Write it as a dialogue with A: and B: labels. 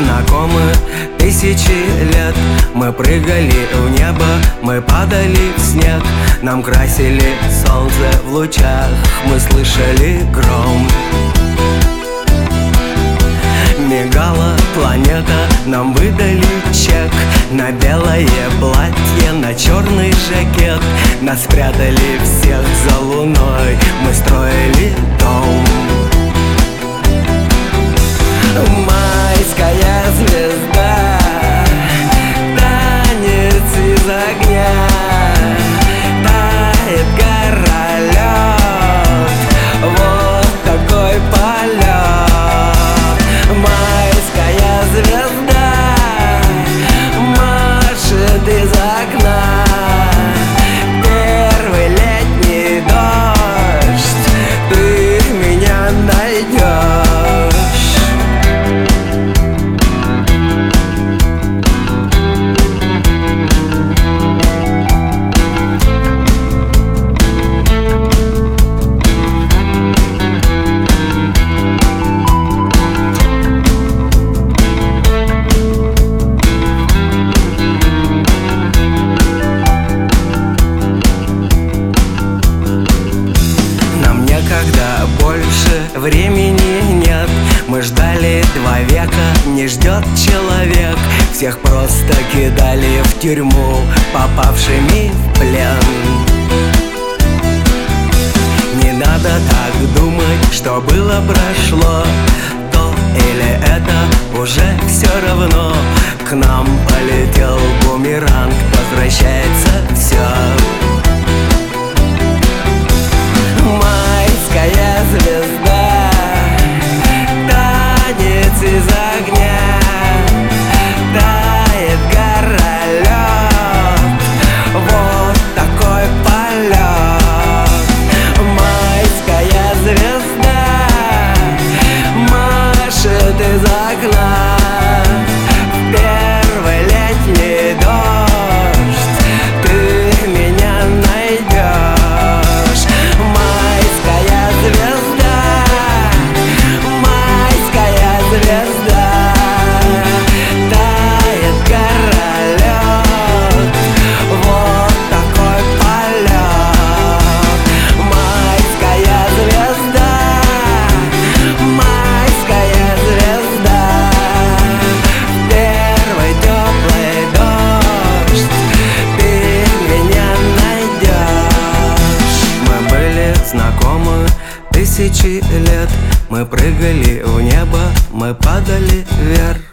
A: знакомы тысячи лет. Мы прыгали в небо, мы падали в снег. Нам красили солнце в лучах, мы слышали гром. Мигала планета, нам выдали чек на белое платье, на черный жакет. Нас спрятали всех за луной, мы строили дом. Майская звезда, танец из огня, тает гора, лед, вот такой полет. Майская звезда машет из окна, первый летний дождь, ты меня найдешь. Когда больше времени нет, мы ждали 2 века, не ждет человек. Всех просто кидали в тюрьму, попавшими в плен. Не надо так думать, что было прошло, то или это уже все равно. К нам полетел бумеранг, возвращается все. Майская звезда, танец из огня, тает гора, лед, вот такой полет. Майская звезда машет из окна, первый летний дождь, ты меня найдешь. Знакомы тысячи лет, мы прыгали в небо, мы падали вверх.